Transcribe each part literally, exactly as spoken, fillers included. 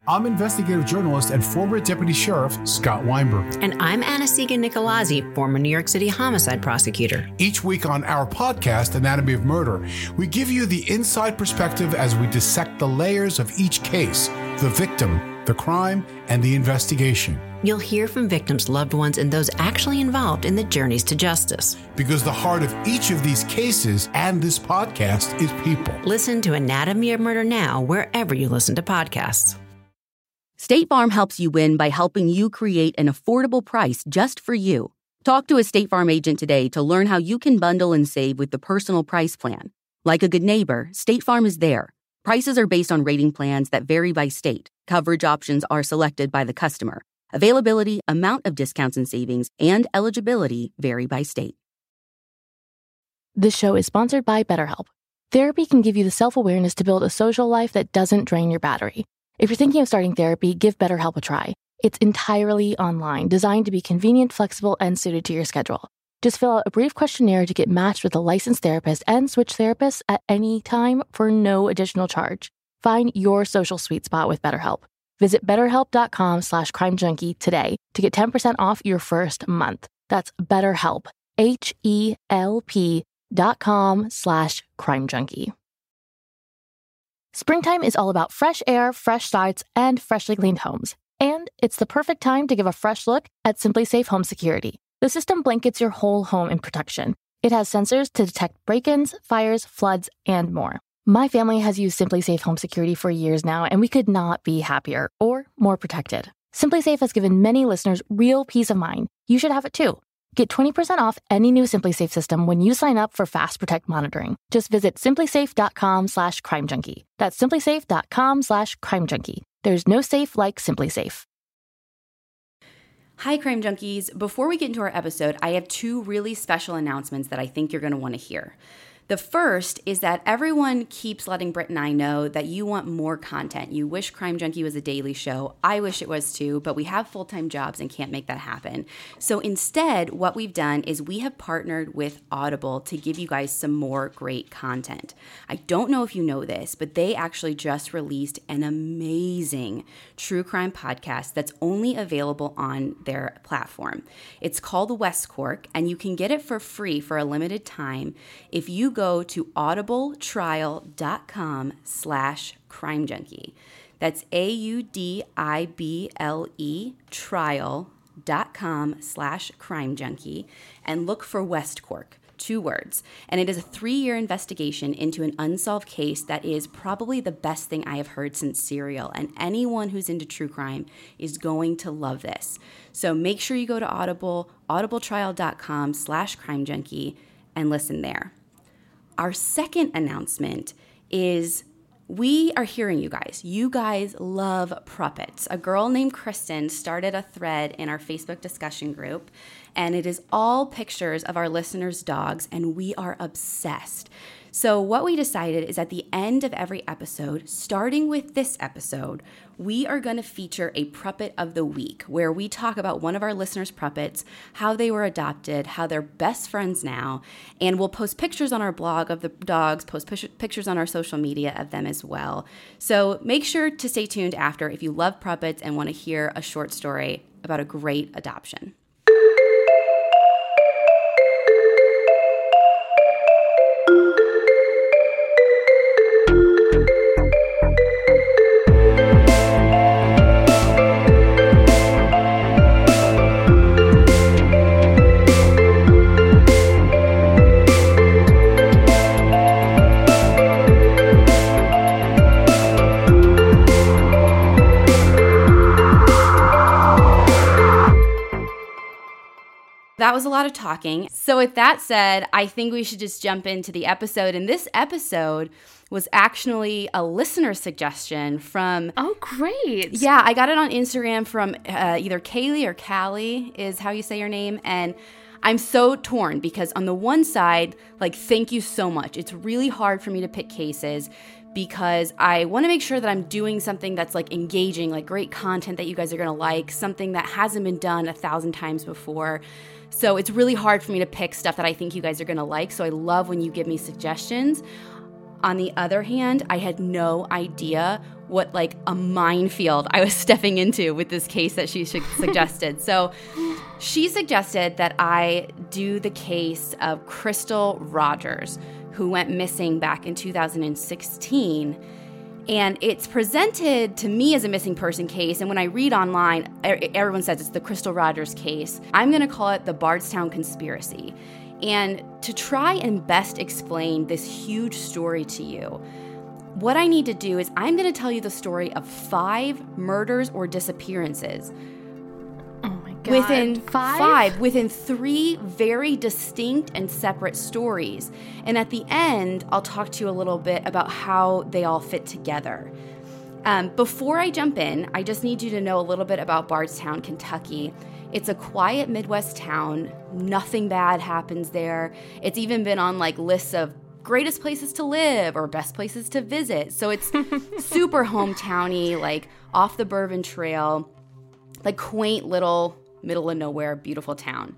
I'm investigative journalist and former deputy sheriff Scott Weinberg. And I'm Anna-Sigga Nicolazzi, former New York City homicide prosecutor. Each week on our podcast, Anatomy of Murder, we give you the inside perspective as we dissect the layers of each case, the victim, the crime, and the investigation. You'll hear from victims' loved ones and those actually involved in the journeys to justice. Because the heart of each of these cases and this podcast is people. Listen to Anatomy of Murder now wherever you listen to podcasts. State Farm helps you win by helping you create an affordable price just for you. Talk to a State Farm agent today to learn how you can bundle and save with the Personal Price Plan. Like a good neighbor, State Farm is there. Prices are based on rating plans that vary by state. Coverage options are selected by the customer. Availability, amount of discounts and savings, and eligibility vary by state. This show is sponsored by BetterHelp. Therapy can give you the self-awareness to build a social life that doesn't drain your battery. If you're thinking of starting therapy, give BetterHelp a try. It's entirely online, designed to be convenient, flexible, and suited to your schedule. Just fill out a brief questionnaire to get matched with a licensed therapist and switch therapists at any time for no additional charge. Find your social sweet spot with BetterHelp. Visit betterhelp.com slash crime junkie today to get ten percent off your first month. That's BetterHelp, H-E-L-P dot com slash crime junkie. Springtime is all about fresh air, fresh starts, and freshly cleaned homes. And it's the perfect time to give a fresh look at Simply Safe Home Security. The system blankets your whole home in protection. It has sensors to detect break-ins, fires, floods, and more. My family has used Simply Safe Home Security for years now, and we could not be happier or more protected. Simply Safe has given many listeners real peace of mind. You should have it too. Get twenty percent off any new Simply Safe system when you sign up for Fast Protect monitoring. Just visit simplysafe.com slash crime junkie. That's simplysafe.com slash crime junkie. There's no safe like Simply Safe. Hi, Crime Junkies. Before we get into our episode, I have two really special announcements that I think you're going to want to hear. The first is that everyone keeps letting Britt and I know that you want more content. You wish Crime Junkie was a daily show. I wish it was too, but we have full-time jobs and can't make that happen. So instead, what we've done is we have partnered with Audible to give you guys some more great content. I don't know if you know this, but they actually just released an amazing true crime podcast that's only available on their platform. It's called West Cork, and you can get it for free for a limited time if you go to audibletrial.com slash crime junkie. That's A-U-D-I-B-L-E trial.com slash crime junkie and look for West Cork, two words. And it is a three-year investigation into an unsolved case that is probably the best thing I have heard since Serial. And anyone who's into true crime is going to love this. So make sure you go to Audible, audibletrial.com slash crime junkie and listen there. Our second announcement is we are hearing you guys. You guys love Pruppets. A girl named Kristen started a thread in our Facebook discussion group, and it is all pictures of our listeners' dogs, and we are obsessed. So what we decided is at the end of every episode, starting with this episode, we are going to feature a Pruppet of the Week, where we talk about one of our listeners' Pruppets, how they were adopted, how they're best friends now, and we'll post pictures on our blog of the dogs, post pictures on our social media of them as well. So make sure to stay tuned after if you love Pruppets and want to hear a short story about a great adoption. That was a lot of talking. So with that said, I think we should just jump into the episode. And this episode was actually a listener suggestion from... Oh, great. Yeah, I got it on Instagram from uh, either Kaylee or Callie is how you say your name. And I'm so torn because on the one side, like, thank you so much. It's really hard for me to pick cases because I want to make sure that I'm doing something that's like engaging, like great content that you guys are going to like, something that hasn't been done a thousand times before. So it's really hard for me to pick stuff that I think you guys are going to like. So I love when you give me suggestions. On the other hand, I had no idea what like a minefield I was stepping into with this case that she suggested. So she suggested that I do the case of Crystal Rogers, who went missing back in two thousand sixteen. And it's presented to me as a missing person case. And when I read online, everyone says it's the Crystal Rogers case. I'm going to call it the Bardstown Conspiracy. And to try and best explain this huge story to you, what I need to do is I'm going to tell you the story of five murders or disappearances. Oh my God. Within five? five, within three very distinct and separate stories. And at the end, I'll talk to you a little bit about how they all fit together. Um, before I jump in, I just need you to know a little bit about Bardstown, Kentucky. It's a quiet Midwest town. Nothing bad happens there. It's even been on like lists of greatest places to live or best places to visit. So it's super hometowny, like off the Bourbon Trail, like quaint little middle of nowhere, beautiful town.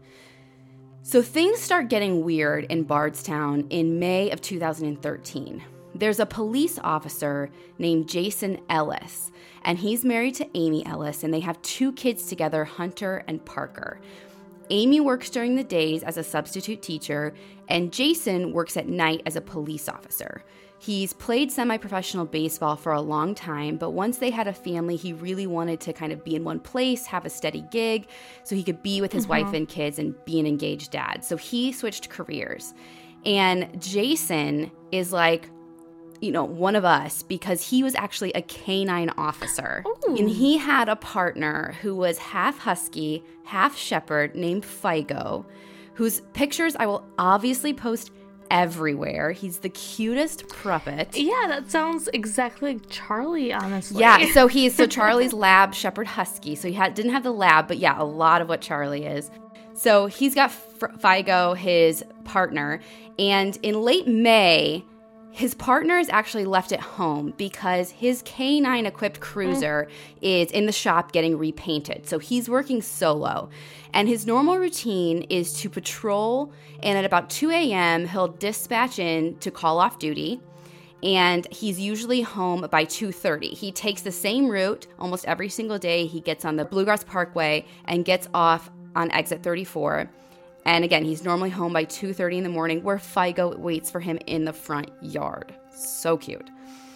So things start getting weird in Bardstown in May of two thousand thirteen. There's a police officer named Jason Ellis, and he's married to Amy Ellis, and they have two kids together, Hunter and Parker. Amy works during the days as a substitute teacher, and Jason works at night as a police officer. He's played semi-professional baseball for a long time, but once they had a family, he really wanted to kind of be in one place, have a steady gig, so he could be with his mm-hmm. wife and kids and be an engaged dad. So he switched careers. And Jason is like, you know, one of us, because he was actually a canine officer. Ooh. And he had a partner who was half husky, half shepherd named Figo, whose pictures I will obviously post everywhere. He's the cutest Pruppet. Yeah, that sounds exactly like Charlie, honestly. Yeah, so he's so Charlie's lab shepherd husky. So he had, didn't have the lab, but yeah, a lot of what Charlie is. So he's got F- Figo, his partner, and in late May, his partner is actually left at home because his canine-equipped cruiser mm. is in the shop getting repainted. So he's working solo. And his normal routine is to patrol, and at about two a.m., he'll dispatch in to call off duty. And he's usually home by two thirty. He takes the same route almost every single day. He gets on the Bluegrass Parkway and gets off on exit thirty-four. And again, he's normally home by two thirty in the morning, where Figo waits for him in the front yard. So cute.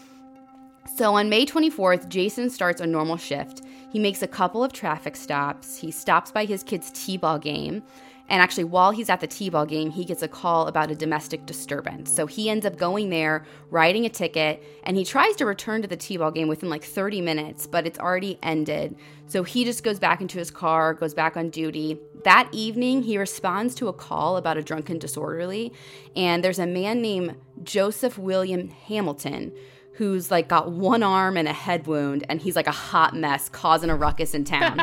So on May twenty-fourth, Jason starts a normal shift. He makes a couple of traffic stops. He stops by his kid's t-ball game. And actually, while he's at the t-ball game, he gets a call about a domestic disturbance. So he ends up going there, writing a ticket, and he tries to return to the t-ball game within like thirty minutes, but it's already ended. So he just goes back into his car, goes back on duty. That evening, he responds to a call about a drunken disorderly, and there's a man named Joseph William Hamilton who's like got one arm and a head wound, and he's like a hot mess causing a ruckus in town.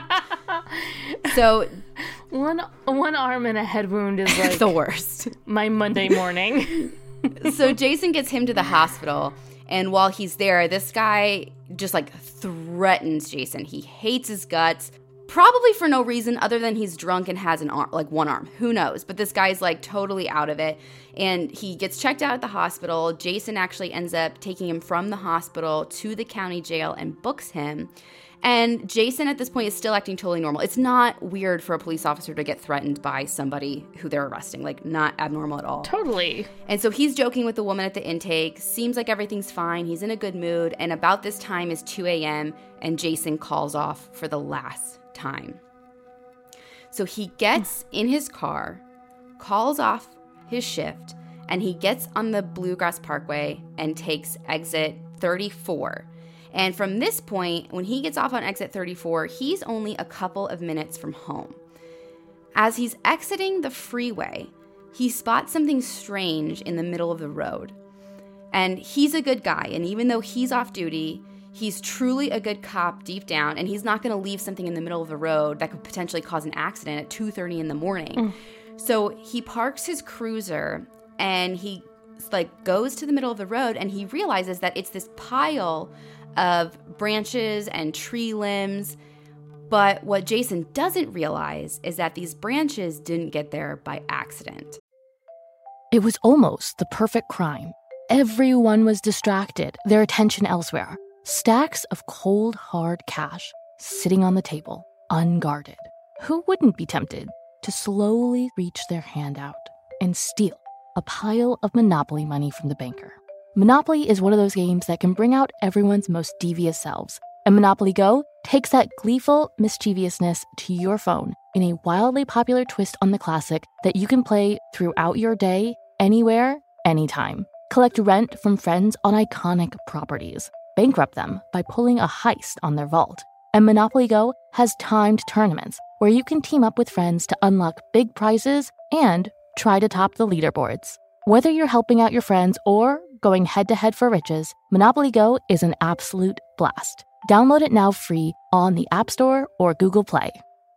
So one one arm and a head wound is like the worst. My Monday morning. So Jason gets him to the hospital, and while he's there, this guy just like threatens Jason. He hates his guts, probably for no reason other than he's drunk and has an arm, like one arm. Who knows? But this guy's like totally out of it, and he gets checked out at the hospital. Jason actually ends up taking him from the hospital to the county jail and books him. And Jason at this point is still acting totally normal. It's not weird for a police officer to get threatened by somebody who they're arresting. Like, not abnormal at all. Totally. And so he's joking with the woman at the intake. Seems like everything's fine. He's in a good mood. And about this time is two a.m. and Jason calls off for the last time. So he gets in his car, calls off his shift, and he gets on the Bluegrass Parkway and takes exit thirty-four. And from this point, when he gets off on exit thirty-four, he's only a couple of minutes from home. As he's exiting the freeway, he spots something strange in the middle of the road. And he's a good guy, and even though he's off duty, he's truly a good cop deep down, and he's not going to leave something in the middle of the road that could potentially cause an accident at two thirty in the morning. Mm. So he parks his cruiser, and he like goes to the middle of the road, and he realizes that it's this pile of branches and tree limbs. But what Jason doesn't realize is that these branches didn't get there by accident. It was almost the perfect crime. Everyone was distracted, their attention elsewhere. Stacks of cold, hard cash sitting on the table, unguarded. Who wouldn't be tempted to slowly reach their hand out and steal a pile of Monopoly money from the banker? Monopoly is one of those games that can bring out everyone's most devious selves. And Monopoly Go takes that gleeful mischievousness to your phone in a wildly popular twist on the classic that you can play throughout your day, anywhere, anytime. Collect rent from friends on iconic properties. Bankrupt them by pulling a heist on their vault. And Monopoly Go has timed tournaments where you can team up with friends to unlock big prizes and try to top the leaderboards. Whether you're helping out your friends or going head-to-head for riches, Monopoly Go is an absolute blast. Download it now free on the App Store or Google Play.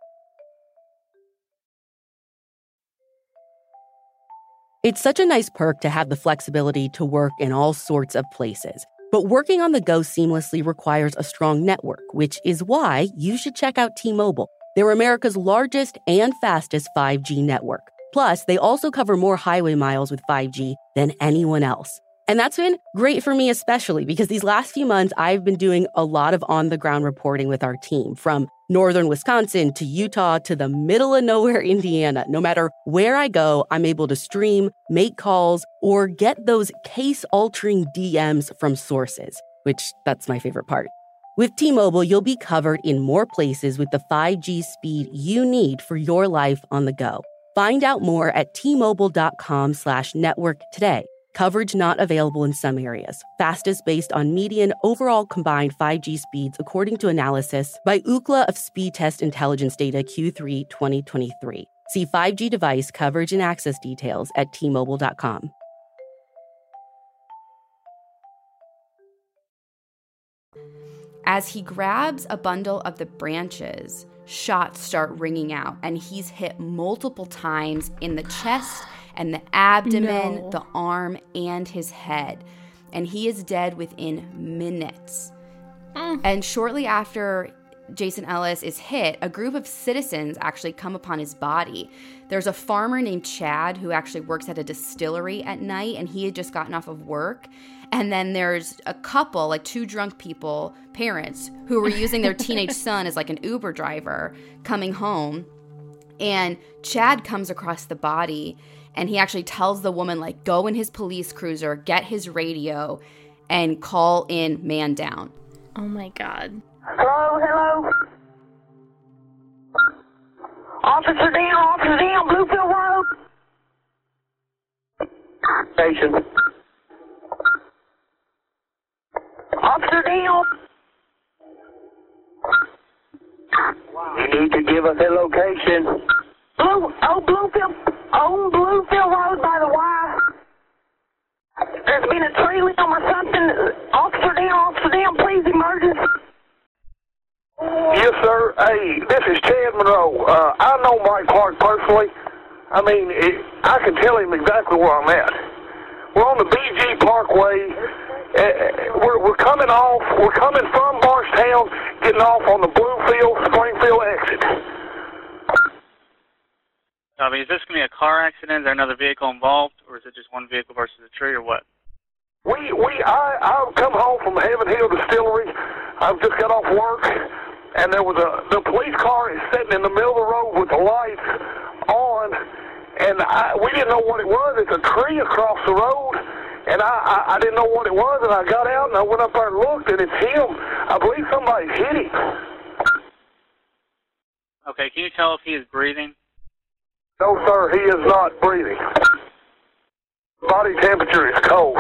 It's such a nice perk to have the flexibility to work in all sorts of places. But working on the go seamlessly requires a strong network, which is why you should check out T-Mobile. They're America's largest and fastest five G network. Plus, they also cover more highway miles with five G than anyone else. And that's been great for me especially because these last few months, I've been doing a lot of on-the-ground reporting with our team, from northern Wisconsin to Utah to the middle of nowhere, Indiana. No matter where I go, I'm able to stream, make calls, or get those case-altering D Ms from sources, which that's my favorite part. With T-Mobile, you'll be covered in more places with the five G speed you need for your life on the go. Find out more at T-Mobile.com slash network today. Coverage not available in some areas. Fastest based on median overall combined five G speeds according to analysis by Ookla of Speed Test Intelligence Data Q three twenty twenty-three. See five G device coverage and access details at T Mobile dot com. As he grabs a bundle of the branches, shots start ringing out, and he's hit multiple times in the chest and the abdomen, No. the arm, and his head. And he is dead within minutes. Mm. And shortly after Jason Ellis is hit, a group of citizens actually come upon his body. There's a farmer named Chad who actually works at a distillery at night, and he had just gotten off of work. And then there's a couple, like two drunk people, parents, who were using their teenage son as like an Uber driver coming home. And Chad comes across the body, and he actually tells the woman, like, go in his police cruiser, get his radio, and call in man down. Oh my God. Hello, hello. Officer down, officer down, Bluefield Road. Station. Officer down. You need to give us a location. Blue, oh, Bluefield, oh, Bluefield Road by the Y. There's been a tree limb or something. Officer down, officer down, please, emergency. Yes, sir. Hey, this is Chad Monroe. Uh, I know Mike Clark personally. I mean, it, I can tell him exactly where I'm at. We're on the B G Parkway. Uh, we're, we're coming off. We're coming from Barstown, getting off on the Bluefield Springfield exit. I mean, is this going to be a car accident? Is there another vehicle involved, or is it just one vehicle versus a tree, or what? We, we, I, I've come home from Heaven Hill Distillery. I've just got off work, and there was a, the police car is sitting in the middle of the road with the lights on, and I, we didn't know what it was. It's a tree across the road, and I, I, I didn't know what it was, and I got out, and I went up there and looked, and it's him. I believe somebody's hit him. Okay, can you tell if he is breathing? No, sir, he is not breathing. Body temperature is cold.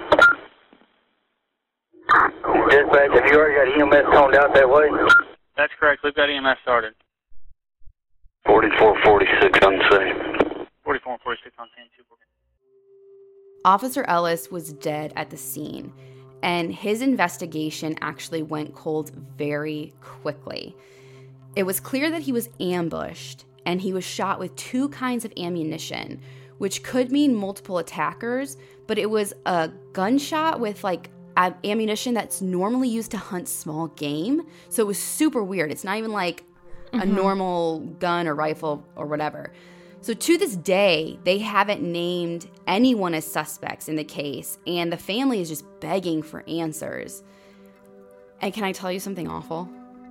Dispatch, have you already got E M S toned out that way? That's correct. We've got E M S started. forty-four forty-six unsafe. forty-four and forty-six on scene. Officer Ellis was dead at the scene, and his investigation actually went cold very quickly. It was clear that he was ambushed, and he was shot with two kinds of ammunition, which could mean multiple attackers, but it was a gunshot with like a- ammunition that's normally used to hunt small game. So it was super weird. It's not even like mm-hmm. a normal gun or rifle or whatever. So to this day, they haven't named anyone as suspects in the case, and the family is just begging for answers. And can I tell you something awful?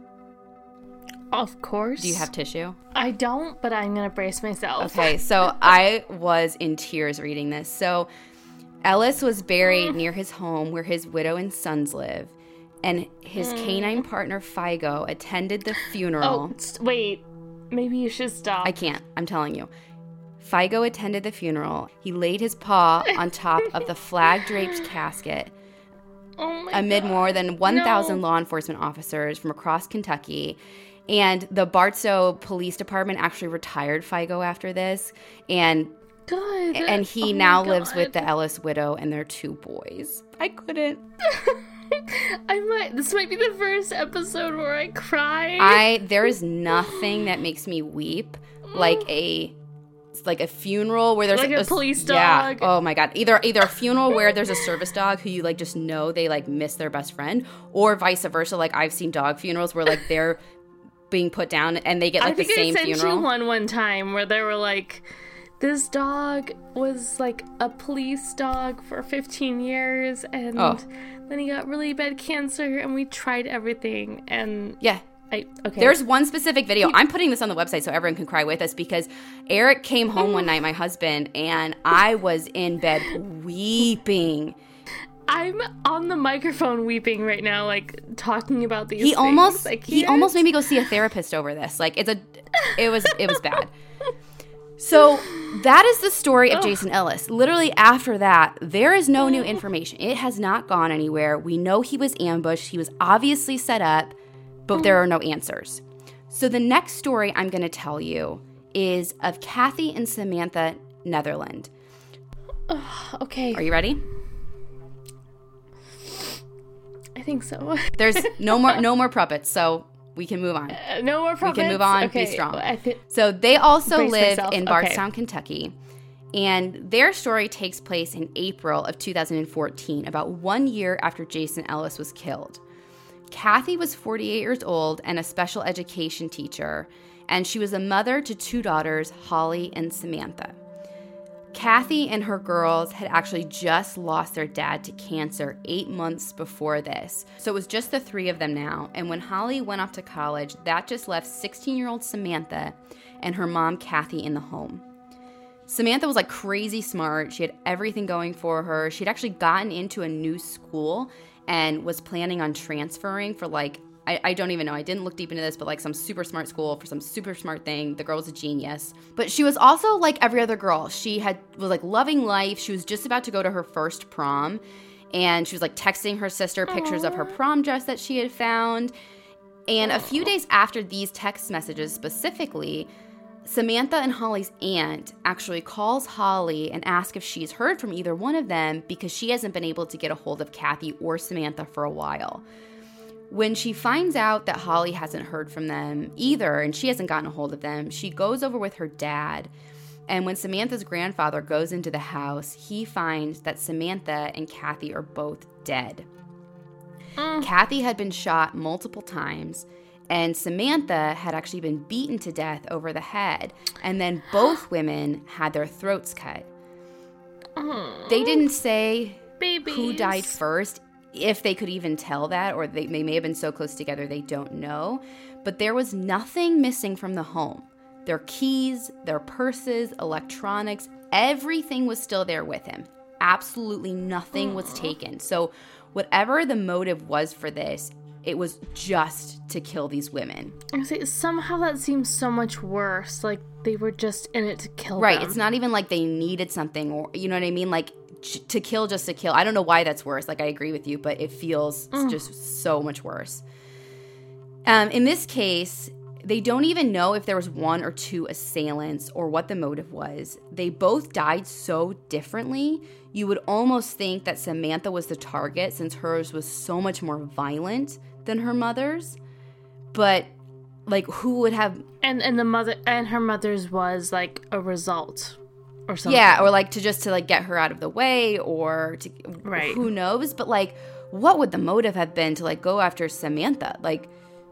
Of course. Do you have tissue? I don't, but I'm going to brace myself. Okay, so I was in tears reading this. So Ellis was buried near his home where his widow and sons live, and his mm. canine partner, Figo, attended the funeral. Oh, wait. Maybe you should stop. I can't. I'm telling you. Figo attended the funeral. He laid his paw on top of the flag-draped casket oh my amid God. more than one thousand no. law enforcement officers from across Kentucky. And the Barstow Police Department actually retired Figo after this. And Good. And he oh now lives with the Ellis widow and their two boys. I couldn't. I might. This might be the first episode where I cry. I there is nothing that makes me weep like a like a funeral where there's like a, a police dog. Yeah. Oh my God. Either either a funeral where there's a service dog who you like just know they like miss their best friend, or vice versa. Like I've seen dog funerals where like they're being put down and they get like I think the same I sent funeral. You one one time where they were like, this dog was like a police dog for fifteen years, and oh. then he got really bad cancer, and we tried everything, and yeah. I, okay. There's one specific video. I'm putting this on the website so everyone can cry with us, because Eric came home one night, my husband, and I was in bed weeping. I'm on the microphone weeping right now, like talking about these he things. Almost, he almost made me go see a therapist over this. Like it's a, it was, it was bad. So that is the story of Jason Ellis. Literally after that, there is no new information. It has not gone anywhere. We know he was ambushed. He was obviously set up, but there are no answers. So the next story I'm going to tell you is of Kathy and Samantha Netherland. Uh, okay. Are you ready? I think so. There's no more no more puppets, so we can move on. Uh, no more puppets? We can move on. Okay. Be strong. I th- so they also Brace live myself. in Okay. Bardstown, Kentucky. And their story takes place in April of two thousand fourteen, about one year after Jason Ellis was killed. Kathy was forty-eight years old and a special education teacher, and she was a mother to two daughters, Holly and Samantha. Kathy and her girls had actually just lost their dad to cancer eight months before this. So it was just the three of them now. And when Holly went off to college, that just left sixteen-year-old Samantha and her mom, Kathy, in the home. Samantha was like crazy smart. She had everything going for her. She'd actually gotten into a new school and was planning on transferring for like, I, I don't even know. I didn't look deep into this, but like some super smart school for some super smart thing. The girl was a genius. But she was also like every other girl. She had was like loving life. She was just about to go to her first prom. And she was like texting her sister pictures Aww. Of her prom dress that she had found. And Aww. A few days after these text messages specifically, Samantha and Holly's aunt actually calls Holly and asks if she's heard from either one of them, because she hasn't been able to get a hold of Kathy or Samantha for a while. When she finds out that Holly hasn't heard from them either, and she hasn't gotten a hold of them, she goes over with her dad. And when Samantha's grandfather goes into the house, he finds that Samantha and Kathy are both dead. Mm. Kathy had been shot multiple times, and Samantha had actually been beaten to death over the head. And then both women had their throats cut. Mm. They didn't say Babies. Who died first, if they could even tell that, or they, they may have been so close together they don't know. But there was nothing missing from the home. Their keys, their purses, electronics, everything was still there with him. Absolutely nothing Aww. Was taken. So whatever the motive was for this, it was just to kill these women. I say, somehow that seems so much worse. Like they were just in it to kill right, them. Right, it's not even like they needed something, or you know what I mean? Like to kill just to kill. I don't know why that's worse. Like I agree with you, but it feels mm. just so much worse. Um, in this case, they don't even know if there was one or two assailants or what the motive was. They both died so differently. You would almost think that Samantha was the target, since hers was so much more violent than her mother's. But like, who would have? And and the mother and her mother's was like a result. Or something. Yeah, or like to just to like get her out of the way, or to right. who knows? But like, what would the motive have been to like go after Samantha? Like,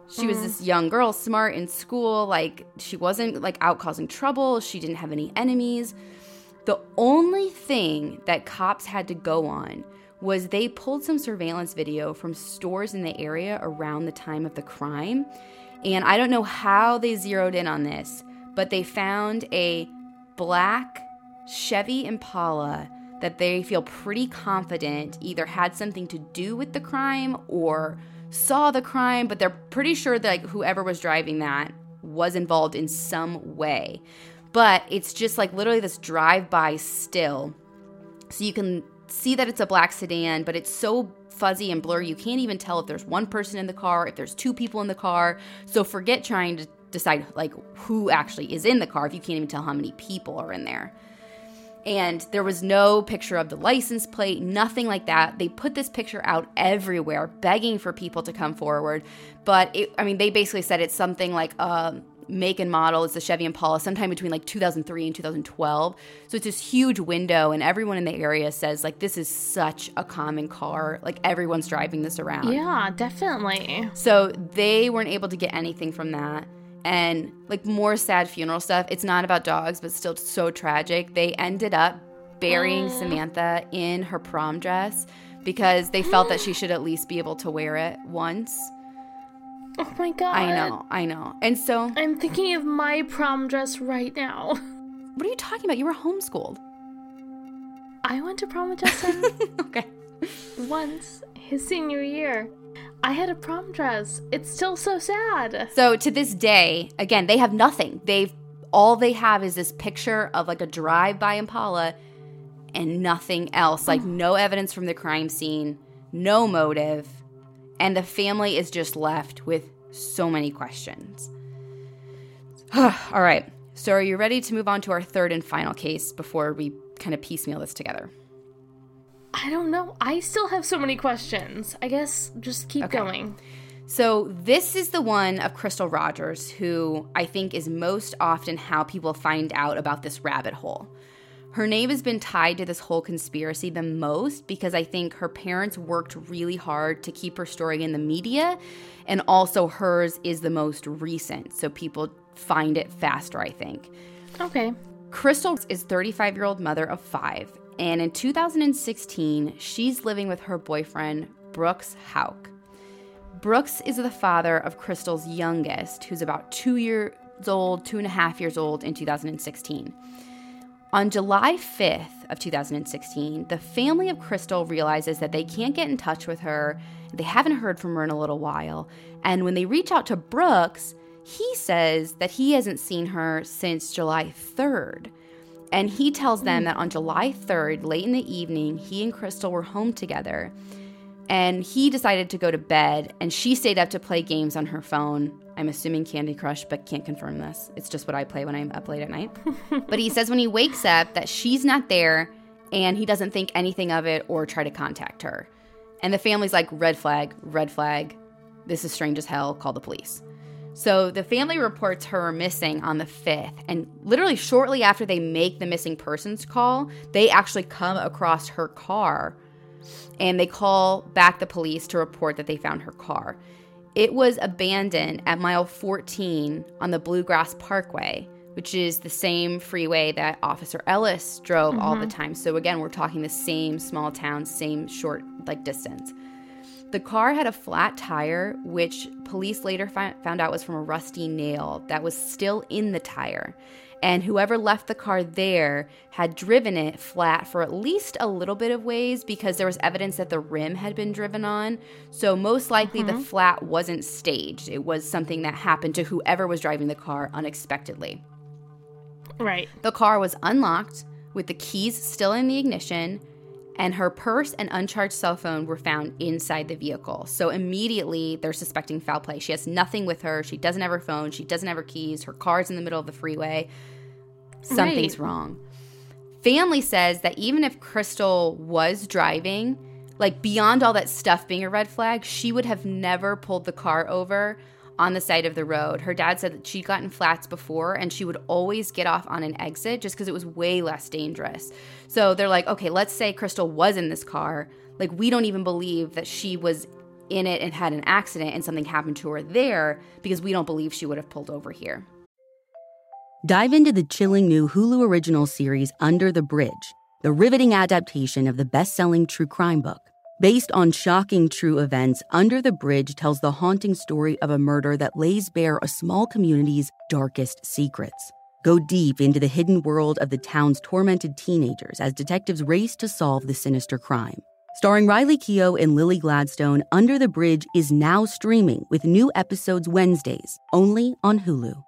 She was this young girl, smart in school. Like, she wasn't, like, out causing trouble. She didn't have any enemies. The only thing that cops had to go on was they pulled some surveillance video from stores in the area around the time of the crime. And I don't know how they zeroed in on this, but they found a black Chevy Impala that they feel pretty confident either had something to do with the crime or saw the crime, but they're pretty sure that like whoever was driving that was involved in some way. But it's just like literally this drive-by still. So you can see that it's a black sedan, but it's so fuzzy and blurry you can't even tell if there's one person in the car, if there's two people in the car. So forget trying to decide like who actually is in the car if you can't even tell how many people are in there. And there was no picture of the license plate, nothing like that. They put this picture out everywhere, begging for people to come forward. But, it, I mean, they basically said it's something like uh, make and model. It's the Chevy Impala, sometime between like two thousand three and two thousand twelve. So it's this huge window, and everyone in the area says, like, this is such a common car. Like, everyone's driving this around. Yeah, definitely. So they weren't able to get anything from that. And like more sad funeral stuff. It's not about dogs, but still so tragic. They ended up burying uh. Samantha in her prom dress because they felt that she should at least be able to wear it once. Oh my God. I know, I know. And so I'm thinking of my prom dress right now. What are you talking about? You were homeschooled. I went to prom with Justin. Okay. Once, his senior year. I had a prom dress. It's still so sad. So to this day, again, they have nothing. They've all they have is this picture of like a drive-by Impala and nothing else. Like no evidence from the crime scene, no motive, and the family is just left with so many questions. All right. So are you ready to move on to our third and final case before we kind of piecemeal this together? I don't know. I still have so many questions. I guess just keep okay. going. So this is the one of Crystal Rogers, who I think is most often how people find out about this rabbit hole. Her name has been tied to this whole conspiracy the most because I think her parents worked really hard to keep her story in the media, and also hers is the most recent, so people find it faster, I think. Okay. Crystal is a thirty-five-year-old mother of five. And in two thousand sixteen, she's living with her boyfriend, Brooks Houck. Brooks is the father of Crystal's youngest, who's about two years old, two and a half years old in two thousand sixteen. On July fifth of two thousand sixteen, the family of Crystal realizes that they can't get in touch with her. They haven't heard from her in a little while. And when they reach out to Brooks, he says that he hasn't seen her since July third. And he tells them that on July third, late in the evening, he and Crystal were home together. And he decided to go to bed, and she stayed up to play games on her phone. I'm assuming Candy Crush, but can't confirm this. It's just what I play when I'm up late at night. But he says when he wakes up that she's not there, and he doesn't think anything of it or try to contact her. And the family's like, red flag, red flag. This is strange as hell. Call the police. So the family reports her missing on the fifth, and literally shortly after they make the missing persons call, they actually come across her car, and they call back the police to report that they found her car. It was abandoned at mile fourteen on the Bluegrass Parkway, which is the same freeway that Officer Ellis drove mm-hmm. all the time. So again, we're talking the same small town, same short like distance. The car had a flat tire, which police later fi- found out was from a rusty nail that was still in the tire. And whoever left the car there had driven it flat for at least a little bit of ways because there was evidence that the rim had been driven on. So most likely mm-hmm. the flat wasn't staged. It was something that happened to whoever was driving the car unexpectedly. Right. The car was unlocked with the keys still in the ignition, and her purse and uncharged cell phone were found inside the vehicle. So immediately they're suspecting foul play. She has nothing with her. She doesn't have her phone. She doesn't have her keys. Her car's in the middle of the freeway. Something's right. wrong. Family says that even if Crystal was driving, like beyond all that stuff being a red flag, she would have never pulled the car over on the side of the road. Her dad said that she'd gotten flats before and she would always get off on an exit just because it was way less dangerous. So they're like, okay, let's say Crystal was in this car. Like, we don't even believe that she was in it and had an accident and something happened to her there, because we don't believe she would have pulled over here. Dive into the chilling new Hulu original series Under the Bridge, the riveting adaptation of the best-selling true crime book. Based on shocking true events, Under the Bridge tells the haunting story of a murder that lays bare a small community's darkest secrets. Go deep into the hidden world of the town's tormented teenagers as detectives race to solve the sinister crime. Starring Riley Keough and Lily Gladstone, Under the Bridge is now streaming with new episodes Wednesdays, only on Hulu.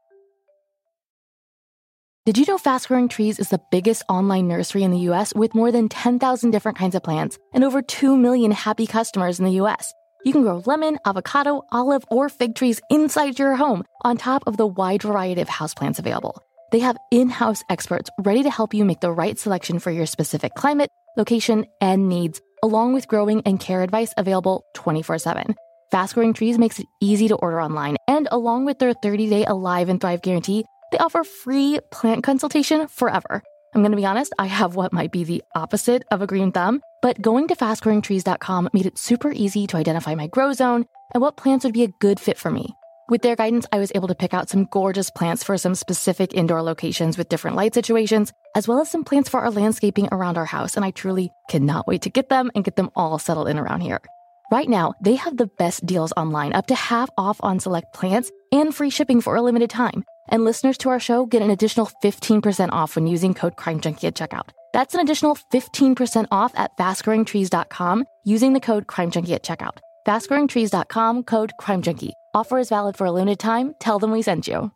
Did you know Fast Growing Trees is the biggest online nursery in the U S with more than ten thousand different kinds of plants and over two million happy customers in the U S? You can grow lemon, avocado, olive, or fig trees inside your home on top of the wide variety of houseplants available. They have in-house experts ready to help you make the right selection for your specific climate, location, and needs, along with growing and care advice available twenty-four seven. Fast Growing Trees makes it easy to order online, and along with their thirty-day Alive and Thrive guarantee, they offer free plant consultation forever. I'm going to be honest, I have what might be the opposite of a green thumb, but going to fast growing trees dot com made it super easy to identify my grow zone and what plants would be a good fit for me. With their guidance, I was able to pick out some gorgeous plants for some specific indoor locations with different light situations, as well as some plants for our landscaping around our house, and I truly cannot wait to get them and get them all settled in around here. Right now, they have the best deals online, up to half off on select plants and free shipping for a limited time. And listeners to our show get an additional fifteen percent off when using code CrimeJunkie at checkout. That's an additional fifteen percent off at fast growing trees dot com using the code CrimeJunkie at checkout. fast growing trees dot com, code CrimeJunkie. Offer is valid for a limited time. Tell them we sent you.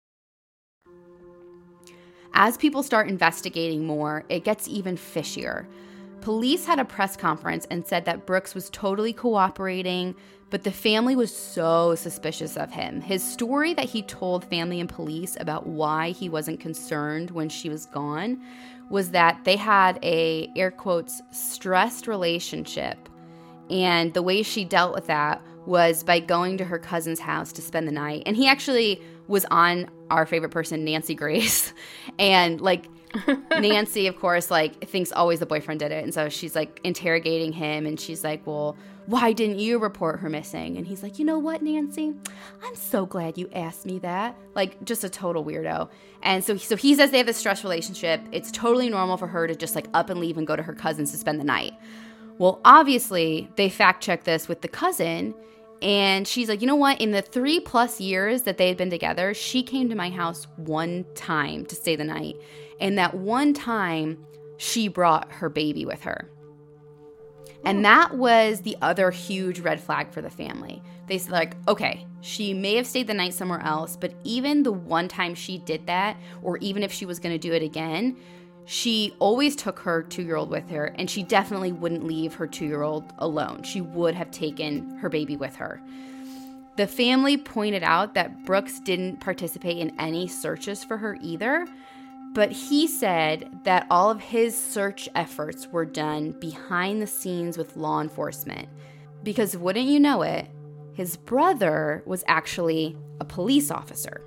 As people start investigating more, it gets even fishier. Police had a press conference and said that Brooks was totally cooperating, but the family was so suspicious of him. His story that he told family and police about why he wasn't concerned when she was gone was that they had a, air quotes, stressed relationship. And the way she dealt with that was by going to her cousin's house to spend the night. And he actually was on our favorite person, Nancy Grace. And like, Nancy, of course, like thinks always the boyfriend did it. And so she's like interrogating him and she's like, well, why didn't you report her missing? And he's like, you know what, Nancy? I'm so glad you asked me that. Like, just a total weirdo. And so, so he says they have this stress relationship. It's totally normal for her to just like up and leave and go to her cousin's to spend the night. Well, obviously, they fact check this with the cousin. And she's like, you know what? In the three plus years that they had been together, she came to my house one time to stay the night. And that one time, she brought her baby with her. And that was the other huge red flag for the family. They said, like, okay, she may have stayed the night somewhere else, but even the one time she did that, or even if she was going to do it again, she always took her two-year-old with her, and she definitely wouldn't leave her two-year-old alone. She would have taken her baby with her. The family pointed out that Brooks didn't participate in any searches for her either, but he said that all of his search efforts were done behind the scenes with law enforcement. Because wouldn't you know it, his brother was actually a police officer.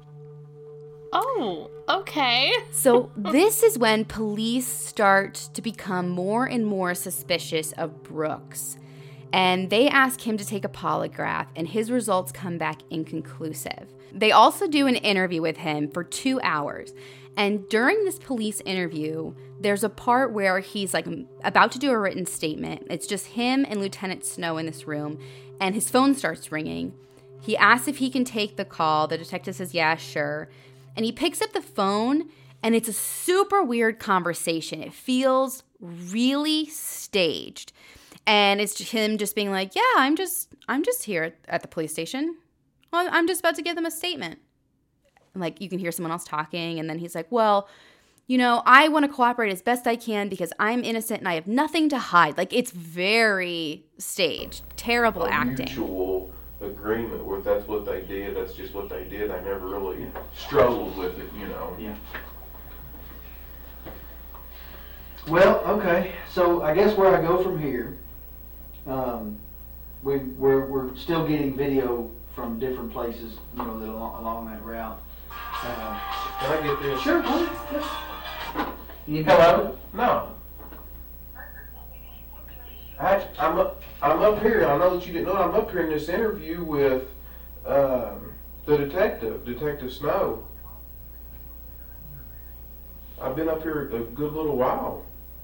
Oh, okay. So this is when police start to become more and more suspicious of Brooks. And they ask him to take a polygraph, and his results come back inconclusive. They also do an interview with him for two hours. And during this police interview, there's a part where he's like about to do a written statement. It's just him and Lieutenant Snow in this room, and his phone starts ringing. He asks if he can take the call. The detective says, yeah, sure. And he picks up the phone, and it's a super weird conversation. It feels really staged. And it's him just being like, yeah, I'm just I'm just here at the police station. I'm just about to give them a statement. Like, you can hear someone else talking, and then he's like, well, you know, I want to cooperate as best I can because I'm innocent and I have nothing to hide. Like, it's very staged. Terrible a acting. Mutual agreement where that's what they did, that's just what they did. I never really struggled with it, you know. Yeah. Well, okay, so I guess where I go from here, um, we, we're, we're still getting video from different places, you know, that along, along that route. Uh, Can I get this? Sure, yes. You Hello? No. I, I'm up, I'm up here. I know that you didn't know. I'm up here in this interview with um, the detective, Detective Snow. I've been up here a good little while.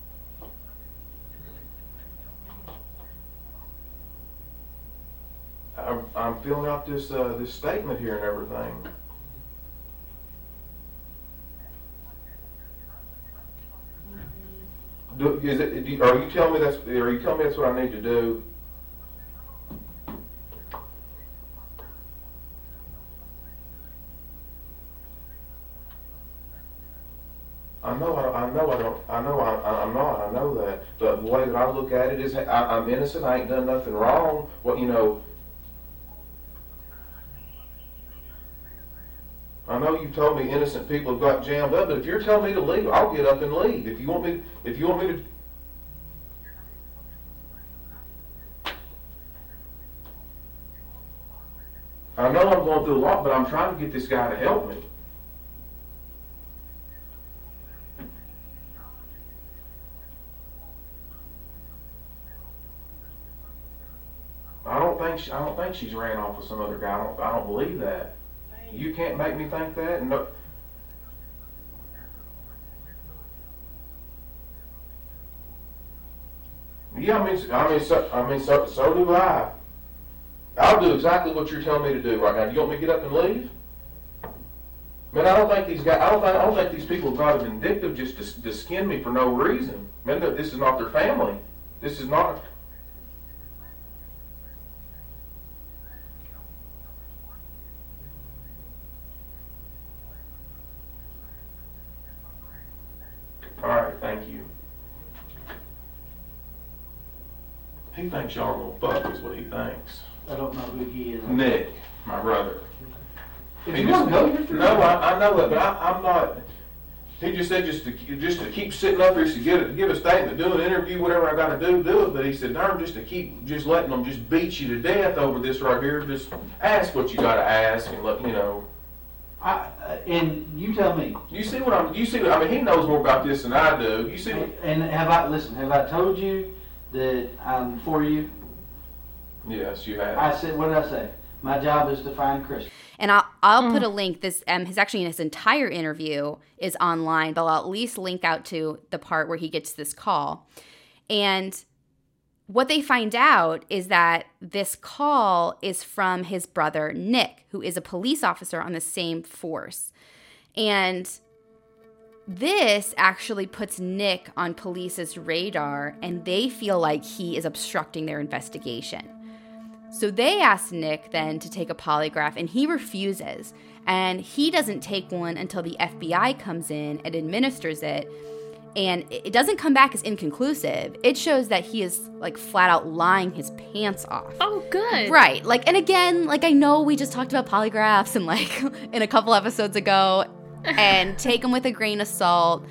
I'm, I'm filling out this uh, this statement here and everything. Do, is it? Do, are you telling me that's? Are you telling me that's what I need to do? I know. I, I know. I don't. I know. I, I'm not. I know that. The way that I look at it is, I, I'm innocent. I ain't done nothing wrong. What you know. I know you told me innocent people have got jammed up, but if you're telling me to leave, I'll get up and leave. If you want me, if you want me to, I know I'm going through a lot, but I'm trying to get this guy to help me. I don't think she, I don't think she's ran off with some other guy. I don't, I don't believe that. You can't make me think that. No. Yeah, I mean, I mean, so, I mean, so, so do I. I'll do exactly what you're telling me to do right now. Do you want me to get up and leave? Man, I don't think these guys. I don't think. I don't think these people have got it vindictive just to, to skin me for no reason. Man, this is not their family. This is not. All right, thank you. He thinks y'all are gonna fuck is what he thinks. I don't know who he is. Nick, my brother. If He you just, want to go, you're free. no, I, I know that, but I, I'm not. He just said just to just to keep sitting up here, to give, give a statement, do an interview, whatever I got to do, do it. But he said, darn, just to keep just letting them just beat you to death over this right here. Just ask what you got to ask, and let you know. I, uh, and you tell me. You see what I'm? You see what I mean? He knows more about this than I do. You see? What, and have I listen? Have I told you that I'm for you? Yes, you have. I said, what did I say? My job is to find Chris. And I'll, I'll mm. put a link. This um, his actually his entire interview is online, but I'll at least link out to the part where he gets this call. And what they find out is that this call is from his brother Nick, who is a police officer on the same force. And this actually puts Nick on police's radar, and they feel like he is obstructing their investigation. So they ask Nick then to take a polygraph, and he refuses. And he doesn't take one until the F B I comes in and administers it. And it doesn't come back as inconclusive. It shows that he is, like, flat out lying his pants off. Oh, good. Right. Like, and again, like, I know we just talked about polygraphs and, like, in a couple episodes ago, and take them with a grain of salt.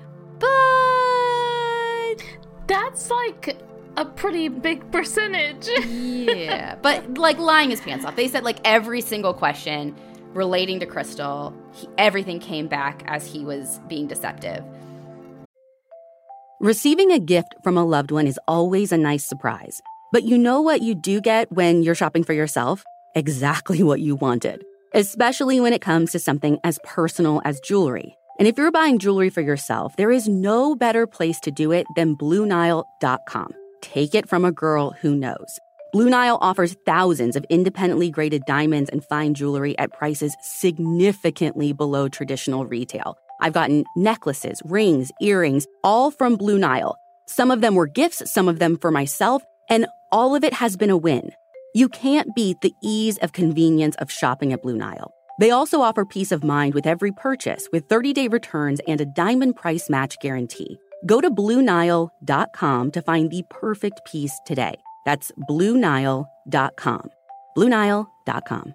But that's, like, a pretty big percentage. Yeah. But, like, lying his pants off. They said, like, every single question relating to Crystal, he, everything came back as he was being deceptive. Receiving a gift from a loved one is always a nice surprise. But you know what you do get when you're shopping for yourself? Exactly what you wanted. Especially when it comes to something as personal as jewelry. And if you're buying jewelry for yourself, there is no better place to do it than Blue Nile dot com. Take it from a girl who knows. Blue Nile offers thousands of independently graded diamonds and fine jewelry at prices significantly below traditional retail. I've gotten necklaces, rings, earrings, all from Blue Nile. Some of them were gifts, some of them for myself, and all of it has been a win. You can't beat the ease of convenience of shopping at Blue Nile. They also offer peace of mind with every purchase with thirty-day returns and a diamond price match guarantee. Go to Blue Nile dot com to find the perfect piece today. That's Blue Nile dot com. Blue Nile dot com.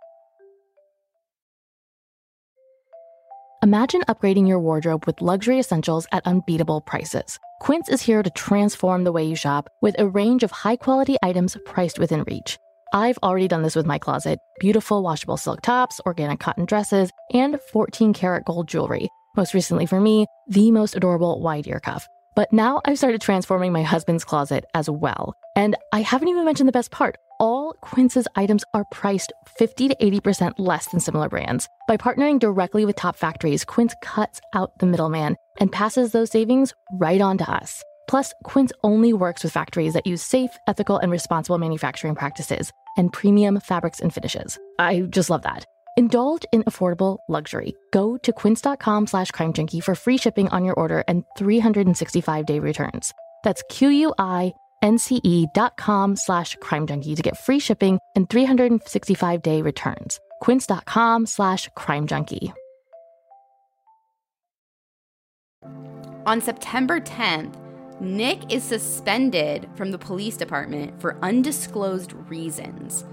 Imagine upgrading your wardrobe with luxury essentials at unbeatable prices. Quince is here to transform the way you shop with a range of high-quality items priced within reach. I've already done this with my closet. Beautiful washable silk tops, organic cotton dresses, and fourteen karat gold jewelry. Most recently for me, the most adorable wide ear cuff. But now I've started transforming my husband's closet as well. And I haven't even mentioned the best part. All Quince's items are priced fifty to eighty percent less than similar brands. By partnering directly with top factories, Quince cuts out the middleman and passes those savings right on to us. Plus, Quince only works with factories that use safe, ethical, and responsible manufacturing practices and premium fabrics and finishes. I just love that. Indulge in affordable luxury. Go to quince.com slash crime junkie for free shipping on your order and three hundred sixty-five day returns. That's Q-U-I-N-C-E dot com slash crime junkie to get free shipping and three hundred sixty-five day returns. Quince.com slash crime junkie. On September tenth, Nick is suspended from the police department for undisclosed reasons.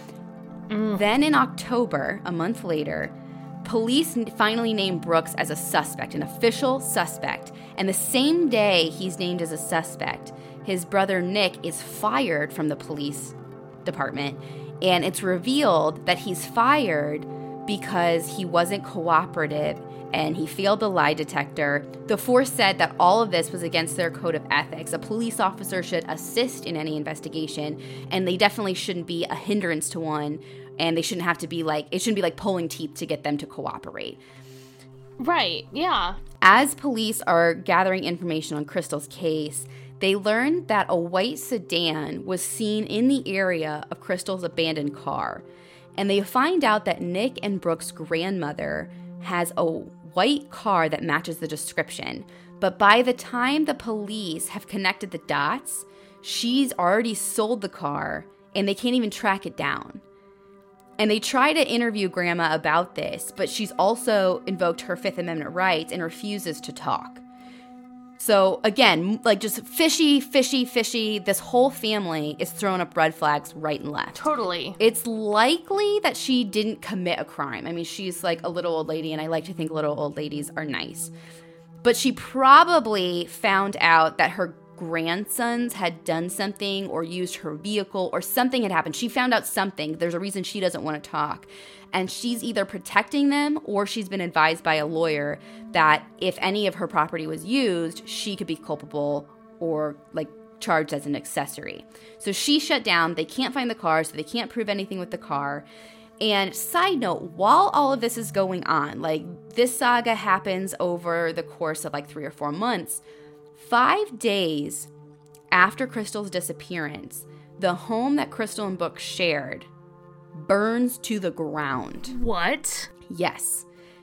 Mm. Then in October, a month later, police finally named Brooks as a suspect, an official suspect. And the same day he's named as a suspect, his brother Nick is fired from the police department. And it's revealed that he's fired because he wasn't cooperative and he failed the lie detector. The force said that all of this was against their code of ethics. A police officer should assist in any investigation, and they definitely shouldn't be a hindrance to one, and they shouldn't have to be like, it shouldn't be like pulling teeth to get them to cooperate. Right, yeah. As police are gathering information on Crystal's case, they learned that a white sedan was seen in the area of Crystal's abandoned car. And they find out that Nick and Brooks' grandmother has a white car that matches the description. But by the time the police have connected the dots, she's already sold the car and they can't even track it down. And they try to interview Grandma about this, but she's also invoked her Fifth Amendment rights and refuses to talk. So again, like just fishy, fishy, fishy. This whole family is throwing up red flags right and left. Totally. It's likely that she didn't commit a crime. I mean, she's like a little old lady, and I like to think little old ladies are nice. But she probably found out that her grandsons had done something or used her vehicle or something had happened. She found out something. There's a reason she doesn't want to talk. And she's either protecting them or she's been advised by a lawyer that if any of her property was used, she could be culpable or like charged as an accessory. So she shut down. They can't find the car, so they can't prove anything with the car. And side note, while all of this is going on, like this saga happens over the course of like three or four months, five days after Crystal's disappearance, the home that Crystal and Brooks shared burns to the ground. What? Yes.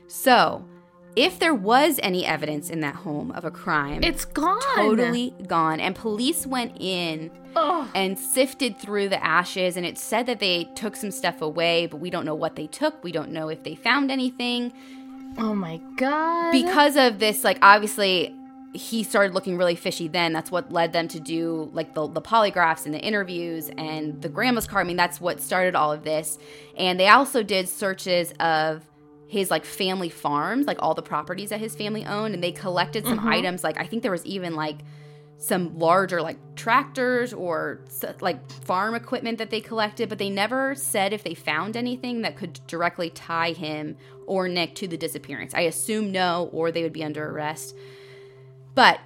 So, if there was any evidence in that home of a crime, it's gone. Totally gone. And police went in Ugh. and sifted through the ashes, and it said that they took some stuff away, but we don't know what they took. We don't know if they found anything. Oh my God. Because of this, like, obviously, he started looking really fishy then. That's what led them to do, like, the, the polygraphs and the interviews and the grandma's car. I mean, that's what started all of this. And they also did searches of his, like, family farms, like, all the properties that his family owned. And they collected some mm-hmm. items. Like, I think there was even, like, some larger, like, tractors or, like, farm equipment that they collected. But they never said if they found anything that could directly tie him or Nick to the disappearance. I assume no, or they would be under arrest. But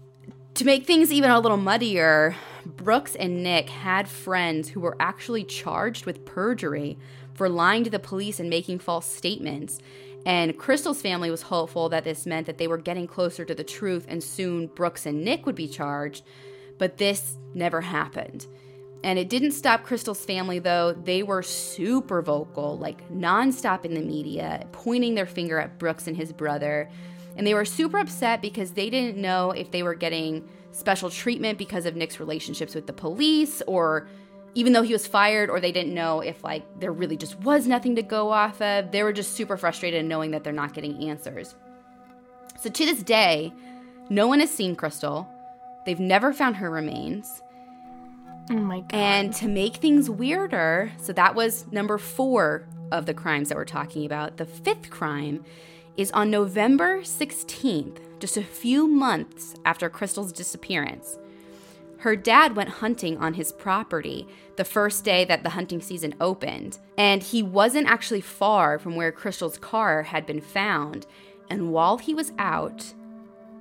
to make things even a little muddier, Brooks and Nick had friends who were actually charged with perjury for lying to the police and making false statements. And Crystal's family was hopeful that this meant that they were getting closer to the truth and soon Brooks and Nick would be charged. But this never happened. And it didn't stop Crystal's family, though. They were super vocal, like nonstop in the media, pointing their finger at Brooks and his brother. And they were super upset because they didn't know if they were getting special treatment because of Nick's relationships with the police, or even though he was fired, or they didn't know if, like, there really just was nothing to go off of. They were just super frustrated knowing that they're not getting answers. So to this day, no one has seen Crystal. They've never found her remains. Oh my God. And to make things weirder, so that was number four of the crimes that we're talking about. The fifth crime is on November sixteenth, just a few months after Crystal's disappearance. Her dad went hunting on his property the first day that the hunting season opened, and he wasn't actually far from where Crystal's car had been found. And while he was out,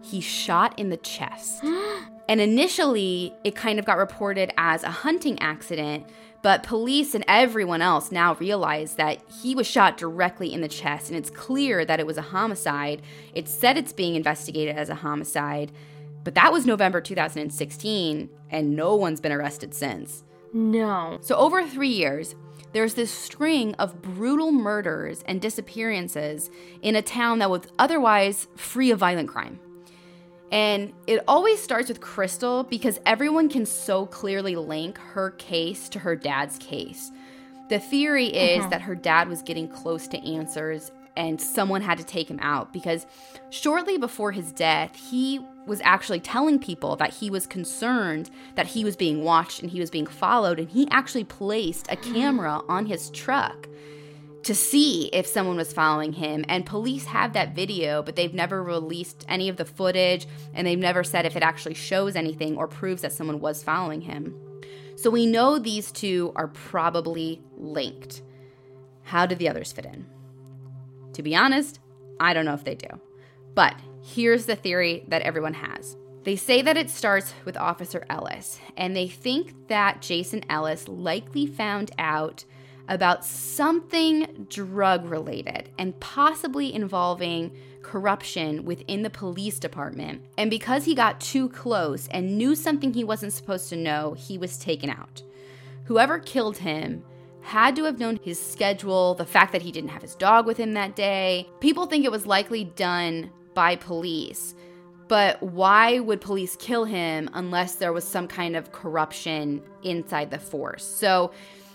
he shot in the chest. And initially, it kind of got reported as a hunting accident, but police and everyone else now realize that he was shot directly in the chest, and it's clear that it was a homicide. It said it's being investigated as a homicide, but that was November two thousand sixteen, and no one's been arrested since. No. So over three years, there's this string of brutal murders and disappearances in a town that was otherwise free of violent crime. And it always starts with Crystal because everyone can so clearly link her case to her dad's case. The theory is mm-hmm. that her dad was getting close to answers and someone had to take him out because shortly before his death, he was actually telling people that he was concerned that he was being watched and he was being followed, and he actually placed a camera on his truck to see if someone was following him. And police have that video, but they've never released any of the footage, and they've never said if it actually shows anything or proves that someone was following him. So we know these two are probably linked. How do the others fit in? To be honest, I don't know if they do. But here's the theory that everyone has. They say that it starts with Officer Ellis, and they think that Jason Ellis likely found out about something drug-related and possibly involving corruption within the police department. And because he got too close and knew something he wasn't supposed to know, he was taken out. Whoever killed him had to have known his schedule, the fact that he didn't have his dog with him that day. People think it was likely done by police. But why would police kill him unless there was some kind of corruption inside the force? So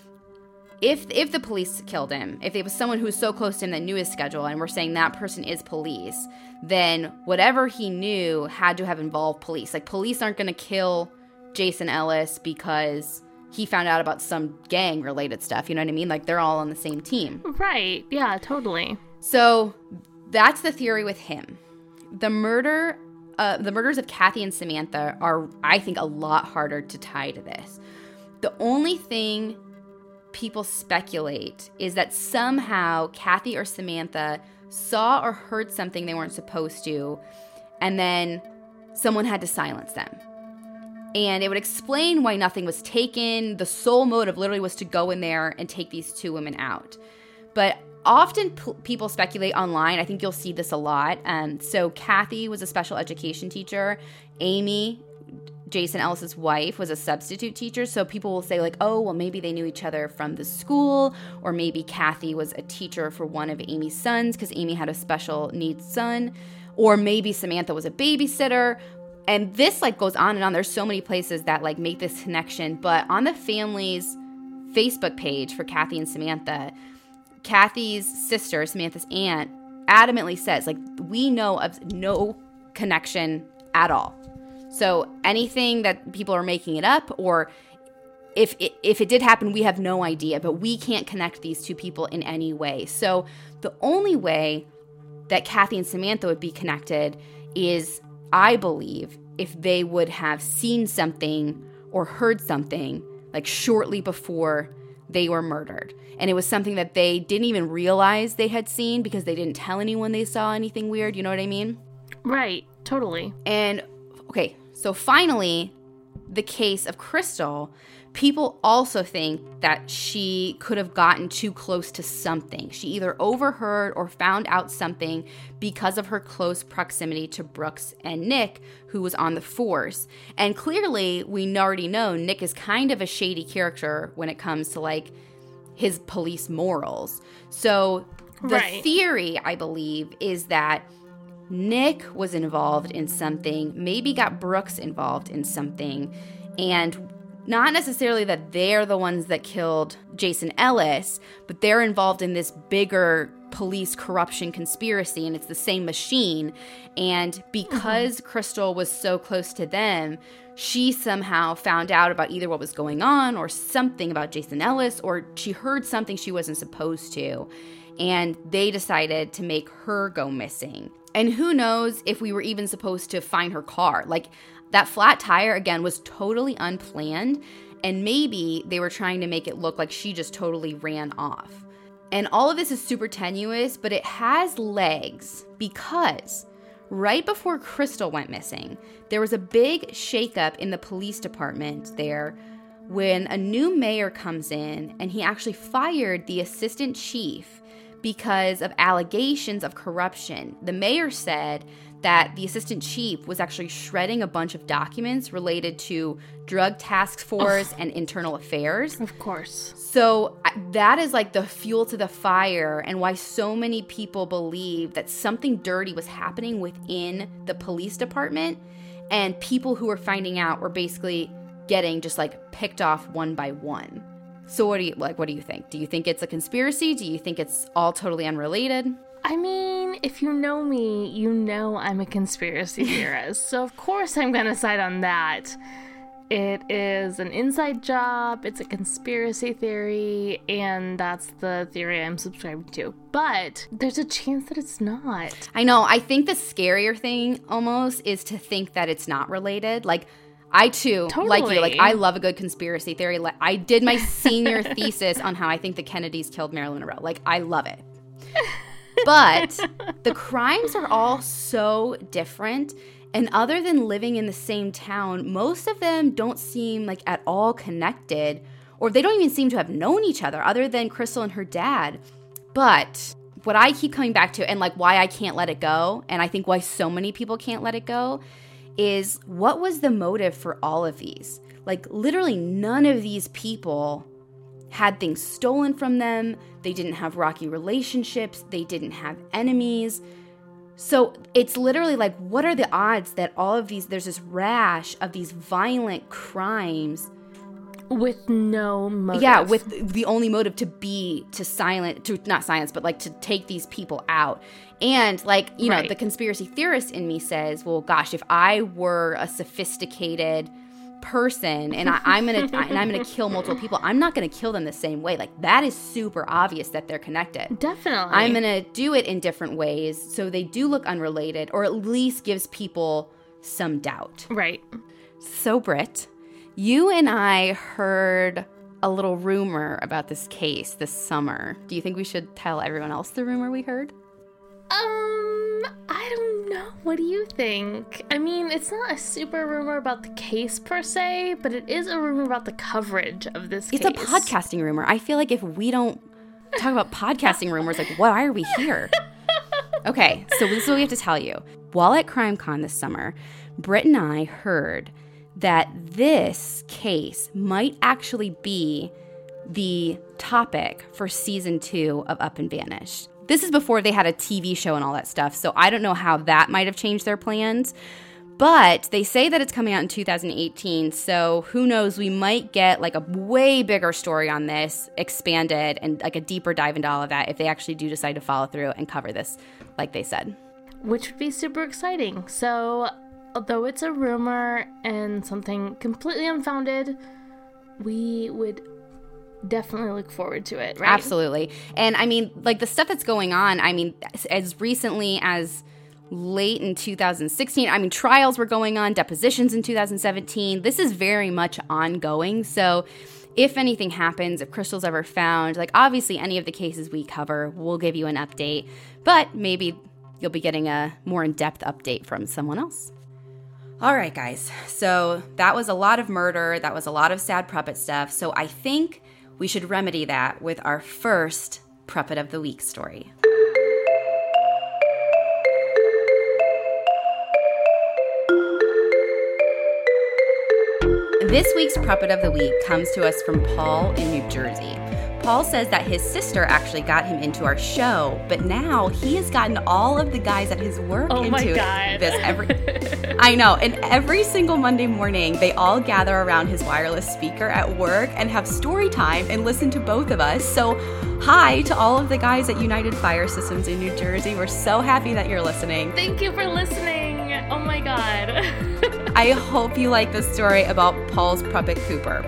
If if the police killed him, if it was someone who was so close to him that knew his schedule, and we're saying that person is police, then whatever he knew had to have involved police. Like, police aren't going to kill Jason Ellis because he found out about some gang-related stuff, you know what I mean? Like, they're all on the same team. Right, yeah, totally. So that's the theory with him. The murder, uh, the murders of Kathy and Samantha are, I think, a lot harder to tie to this. The only thing people speculate is that somehow Kathy or Samantha saw or heard something they weren't supposed to, and then someone had to silence them. And it would explain why nothing was taken. The sole motive literally was to go in there and take these two women out. But often p- people speculate online. I think you'll see this a lot. Um, so Kathy was a special education teacher. Amy, Jason Ellis's wife, was a substitute teacher. So people will say like, oh, well, maybe they knew each other from the school, or maybe Kathy was a teacher for one of Amy's sons because Amy had a special needs son, or maybe Samantha was a babysitter. And this like goes on and on. There's so many places that like make this connection. But on the family's Facebook page for Kathy and Samantha, Kathy's sister, Samantha's aunt, adamantly says like, we know of no connection at all. So anything that people are making it up, or if it, if it did happen, we have no idea, but we can't connect these two people in any way. So the only way that Kathy and Samantha would be connected is, I believe, if they would have seen something or heard something like shortly before they were murdered. And it was something that they didn't even realize they had seen because they didn't tell anyone they saw anything weird. You know what I mean? Right. Totally. And okay, so finally, the case of Crystal, people also think that she could have gotten too close to something. She either overheard or found out something because of her close proximity to Brooks and Nick, who was on the force. And clearly, we already know Nick is kind of a shady character when it comes to like his police morals. So the right. theory, I believe, is that Nick was involved in something, maybe got Brooks involved in something, and not necessarily that they're the ones that killed Jason Ellis, but they're involved in this bigger police corruption conspiracy, and it's the same machine. And because mm-hmm. Crystal was so close to them, she somehow found out about either what was going on or something about Jason Ellis, or she heard something she wasn't supposed to, and they decided to make her go missing. And who knows if we were even supposed to find her car. Like, that flat tire, again, was totally unplanned, and maybe they were trying to make it look like she just totally ran off. And all of this is super tenuous, but it has legs because right before Crystal went missing, there was a big shakeup in the police department there when a new mayor comes in, and he actually fired the assistant chief because of allegations of corruption. The mayor said that the assistant chief was actually shredding a bunch of documents related to drug task force oh. and internal affairs. Of course. So that is like the fuel to the fire, and why so many people believe that something dirty was happening within the police department, and people who were finding out were basically getting just like picked off one by one. So what do you like what do you think? Do you think it's a conspiracy? Do you think it's all totally unrelated? I mean, if you know me, you know I'm a conspiracy theorist. So of course I'm going to side on that. It is an inside job, it's a conspiracy theory, and that's the theory I'm subscribing to. But there's a chance that it's not. I know. I think the scarier thing almost is to think that it's not related. Like, I too, totally. like you, like I love a good conspiracy theory. Like, I did my senior thesis on how I think the Kennedys killed Marilyn Monroe. Like, I love it. But the crimes are all so different. And other than living in the same town, most of them don't seem like at all connected, or they don't even seem to have known each other other than Crystal and her dad. But what I keep coming back to, and like why I can't let it go, and I think why so many people can't let it go, is what was the motive for all of these? Like, literally none of these people had things stolen from them. They didn't have rocky relationships. They didn't have enemies. So it's literally like, what are the odds that all of these, there's this rash of these violent crimes with no motive? Yeah, with the only motive to be, to silence, to not silence, but like to take these people out. And like, you know, right. the conspiracy theorist in me says, well, gosh, if I were a sophisticated person and I, I'm gonna and I'm gonna kill multiple people, I'm not gonna kill them the same way. Like, that is super obvious that they're connected. Definitely. I'm gonna do it in different ways so they do look unrelated, or at least gives people some doubt. Right. So, Britt, you and I heard a little rumor about this case this summer. Do you think we should tell everyone else the rumor we heard? Um, I don't know. What do you think? I mean, it's not a super rumor about the case per se, but it is a rumor about the coverage of this it's case. It's a podcasting rumor. I feel like if we don't talk about podcasting rumors, like, why are we here? Okay, so this is what we have to tell you. While at CrimeCon this summer, Britt and I heard that this case might actually be the topic for season two of Up and Vanished. This is before they had a T V show and all that stuff, so I don't know how that might have changed their plans. But they say that it's coming out in two thousand eighteen, so who knows, we might get like a way bigger story on this, expanded, and like a deeper dive into all of that if they actually do decide to follow through and cover this like they said. Which would be super exciting. So, although it's a rumor and something completely unfounded, we would definitely look forward to it, right? Absolutely. And I mean, like the stuff that's going on, I mean, as recently as late in two thousand sixteen, I mean, trials were going on, depositions in two thousand seventeen. This is very much ongoing. So if anything happens, if Crystal's ever found, like obviously any of the cases we cover, we'll give you an update, but maybe you'll be getting a more in-depth update from someone else. All right, guys. So that was a lot of murder. That was a lot of sad Pruppet stuff. So I think we should remedy that with our first Pruppet of the Week story. This week's Pruppet of the Week comes to us from Paul in New Jersey. Paul says that his sister actually got him into our show, but now he has gotten all of the guys at his work oh into my God. this every I know, and every single Monday morning they all gather around his wireless speaker at work and have story time and listen to both of us. So hi to all of the guys at United Fire Systems in New Jersey. We're so happy that you're listening. Thank you for listening. Oh my God. I hope you like this story about Paul's Pruppet Cooper.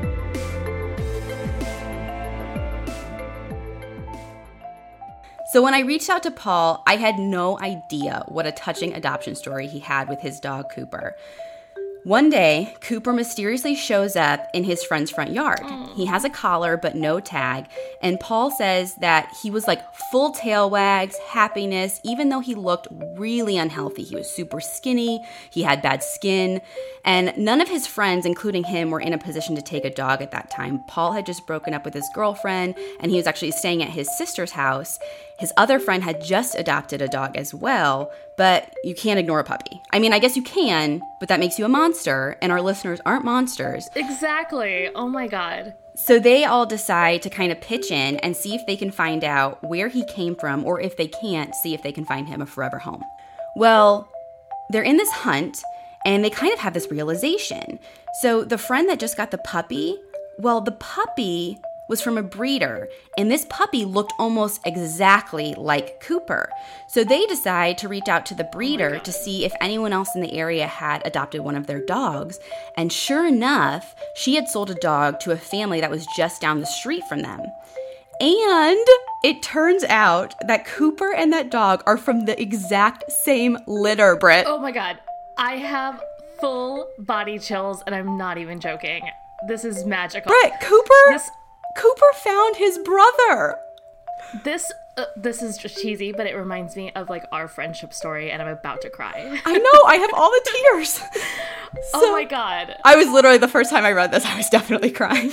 So when I reached out to Paul, I had no idea what a touching adoption story he had with his dog Cooper. One day, Cooper mysteriously shows up in his friend's front yard. Oh. He has a collar but no tag, and Paul says that he was like full tail wags, happiness, even though he looked really unhealthy. He was super skinny, he had bad skin, and none of his friends, including him, were in a position to take a dog at that time. Paul had just broken up with his girlfriend, and he was actually staying at his sister's house. His other friend had just adopted a dog as well, but you can't ignore a puppy. I mean, I guess you can, but that makes you a monster, and our listeners aren't monsters. Exactly. Oh my God. So they all decide to kind of pitch in and see if they can find out where he came from, or if they can't, see if they can find him a forever home. Well, they're in this hunt, and they kind of have this realization. So the friend that just got the puppy, well, the puppy was from a breeder, and this puppy looked almost exactly like Cooper. So they decide to reach out to the breeder oh to see if anyone else in the area had adopted one of their dogs. And sure enough, she had sold a dog to a family that was just down the street from them. And it turns out that Cooper and that dog are from the exact same litter, Britt. Oh my God. I have full body chills, and I'm not even joking. This is magical. Britt, Cooper... This- Cooper found his brother. This uh, this is just cheesy, but it reminds me of like our friendship story, and I'm about to cry. I know, I have all the tears. So, oh my God. I was literally, the first time I read this, I was definitely crying.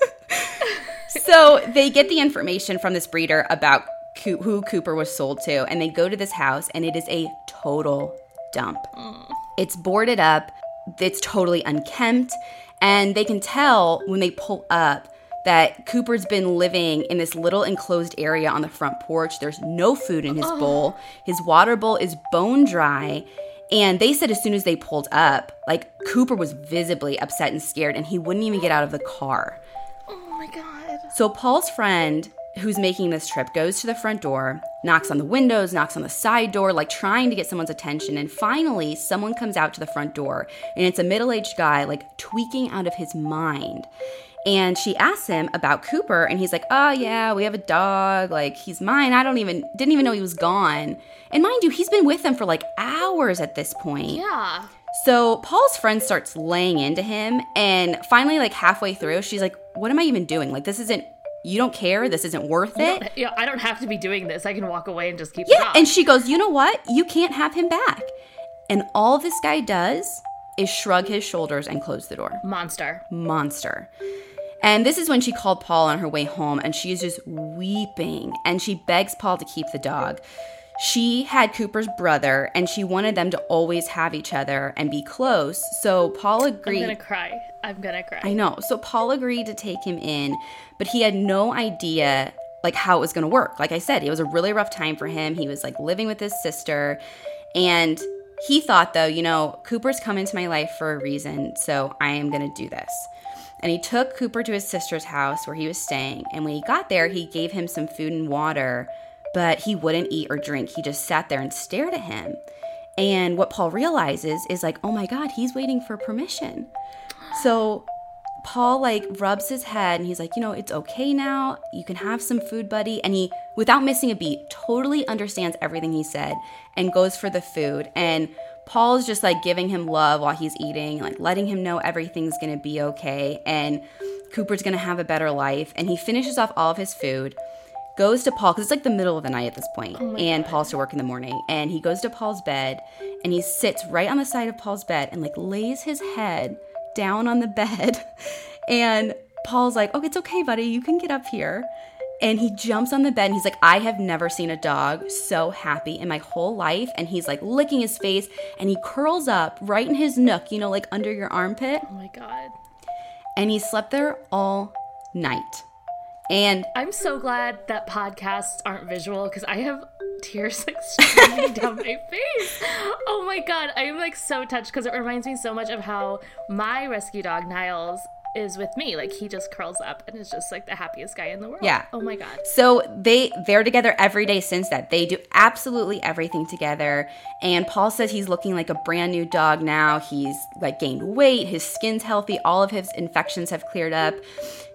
So they get the information from this breeder about Co- who Cooper was sold to, and they go to this house, and it is a total dump. Mm. It's boarded up, it's totally unkempt, and they can tell when they pull up that Cooper's been living in this little enclosed area on the front porch. There's no food in his oh. bowl. His water bowl is bone dry. And they said as soon as they pulled up, like, Cooper was visibly upset and scared, and he wouldn't even get out of the car. Oh my God. So Paul's friend, who's making this trip, goes to the front door, knocks on the windows, knocks on the side door, like trying to get someone's attention. And finally, someone comes out to the front door, and it's a middle-aged guy, like, tweaking out of his mind. And she asks him about Cooper, and he's like, oh, yeah, we have a dog. Like, he's mine. I don't even, didn't even know he was gone. And mind you, he's been with them for like hours at this point. Yeah. So Paul's friend starts laying into him, and finally, like halfway through, she's like, what am I even doing? Like, this isn't, you don't care? This isn't worth it? Yeah, I don't have to be doing this. I can walk away and just keep Yeah, the dog. And she goes, you know what? You can't have him back. And all this guy does is shrug his shoulders and close the door. Monster. Monster. And this is when she called Paul on her way home, and she is just weeping, and she begs Paul to keep the dog. She had Cooper's brother, and she wanted them to always have each other and be close, so Paul agreed. I'm gonna cry. I'm gonna cry. I know. So Paul agreed to take him in, but he had no idea, like, how it was gonna work. Like I said, it was a really rough time for him. He was, like, living with his sister, and he thought, though, you know, Cooper's come into my life for a reason, so I am gonna do this. And he took Cooper to his sister's house where he was staying. And when he got there, he gave him some food and water, but he wouldn't eat or drink. He just sat there and stared at him. And what Paul realizes is like, oh my God, he's waiting for permission. So Paul like rubs his head and he's like, you know, it's okay now. You can have some food, buddy. And he, without missing a beat, totally understands everything he said and goes for the food. And Paul's just like giving him love while he's eating, like letting him know everything's going to be okay. And Cooper's going to have a better life. And he finishes off all of his food, goes to Paul, because it's like the middle of the night at this point, oh and God. Paul's to work in the morning. And he goes to Paul's bed and he sits right on the side of Paul's bed and like lays his head down on the bed. And Paul's like, oh, it's okay, buddy. You can get up here. And he jumps on the bed and he's like, I have never seen a dog so happy in my whole life. And he's like licking his face and he curls up right in his nook, you know, like under your armpit. Oh my God. And he slept there all night. And I'm so glad that podcasts aren't visual because I have tears like streaming down my face. Oh my God. I am like so touched because it reminds me so much of how my rescue dog, Niles, is with me. Like he just curls up and is just like the happiest guy in the world. Yeah. Oh my God. So they they're together every day since that. They do absolutely everything together. And Paul says he's looking like a brand new dog now. He's like gained weight. His skin's healthy. All of his infections have cleared up.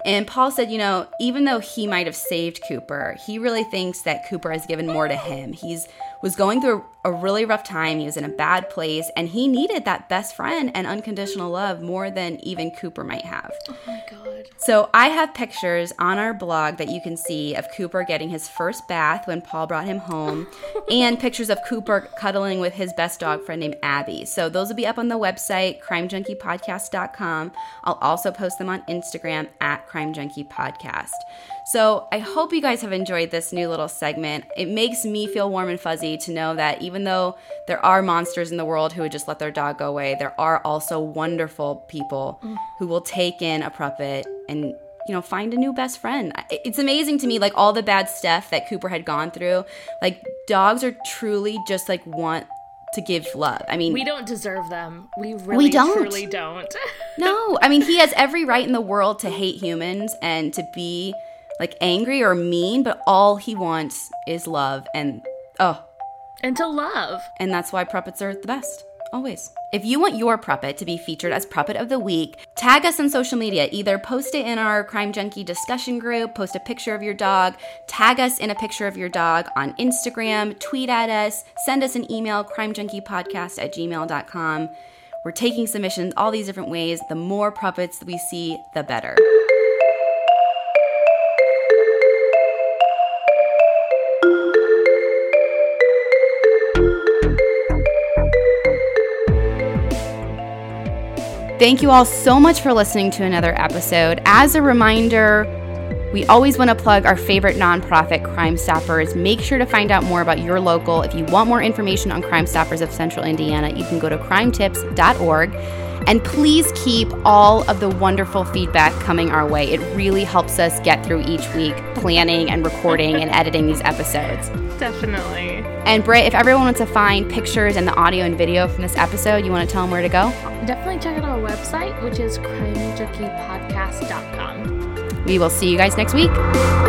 And Paul said, you know, even though he might have saved Cooper, he really thinks that Cooper has given more to him. He's was going through a really rough time. He was in a bad place, and he needed that best friend and unconditional love more than even Cooper might have. Oh my God. So I have pictures on our blog that you can see of Cooper getting his first bath when Paul brought him home, and pictures of Cooper cuddling with his best dog friend named Abby. So those will be up on the website, crime junkie podcast dot com. I'll also post them on Instagram at crime junkie podcast. So I hope you guys have enjoyed this new little segment. It makes me feel warm and fuzzy to know that even though there are monsters in the world who would just let their dog go away, there are also wonderful people mm. who will take in a puppet and, you know, find a new best friend. It's amazing to me, like, all the bad stuff that Cooper had gone through. Like, dogs are truly just, like, want to give love. I mean, we don't deserve them. We really we don't. truly don't. No, I mean, he has every right in the world to hate humans and to be, like, angry or mean, but all he wants is love and, oh. And to love. And that's why puppets are the best. Always. If you want your puppet to be featured as Puppet of the Week, tag us on social media. Either post it in our Crime Junkie discussion group, post a picture of your dog, tag us in a picture of your dog on Instagram, tweet at us, send us an email, crimejunkiepodcast at gmail dot com. We're taking submissions all these different ways. The more puppets we see, the better. Thank you all so much for listening to another episode. As a reminder, we always want to plug our favorite nonprofit, Crime Stoppers. Make sure to find out more about your local. If you want more information on Crime Stoppers of Central Indiana, you can go to crime tips dot org. And please keep all of the wonderful feedback coming our way. It really helps us get through each week planning and recording and editing these episodes. Definitely. And Britt, if everyone wants to find pictures and the audio and video from this episode, you want to tell them where to go? Definitely check out our website, which is crime junkie podcast dot com. We will see you guys next week.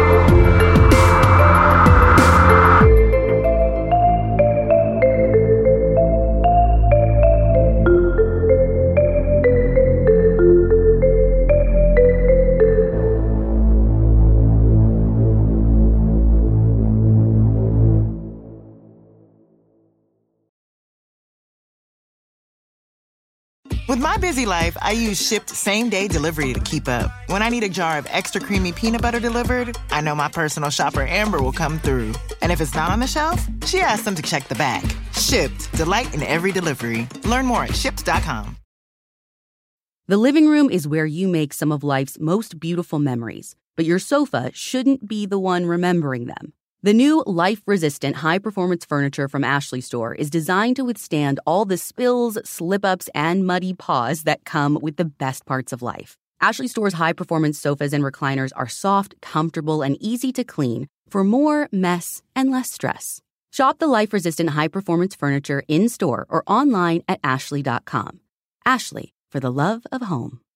With my busy life, I use Shipt same-day delivery to keep up. When I need a jar of extra creamy peanut butter delivered, I know my personal shopper Amber will come through. And if it's not on the shelf, she asks them to check the back. Shipt, delight in every delivery. Learn more at shipt dot com. The living room is where you make some of life's most beautiful memories, but your sofa shouldn't be the one remembering them. The new life-resistant high-performance furniture from Ashley Store is designed to withstand all the spills, slip-ups, and muddy paws that come with the best parts of life. Ashley Store's high-performance sofas and recliners are soft, comfortable, and easy to clean for more mess and less stress. Shop the life-resistant high-performance furniture in-store or online at ashley dot com. Ashley, for the love of home.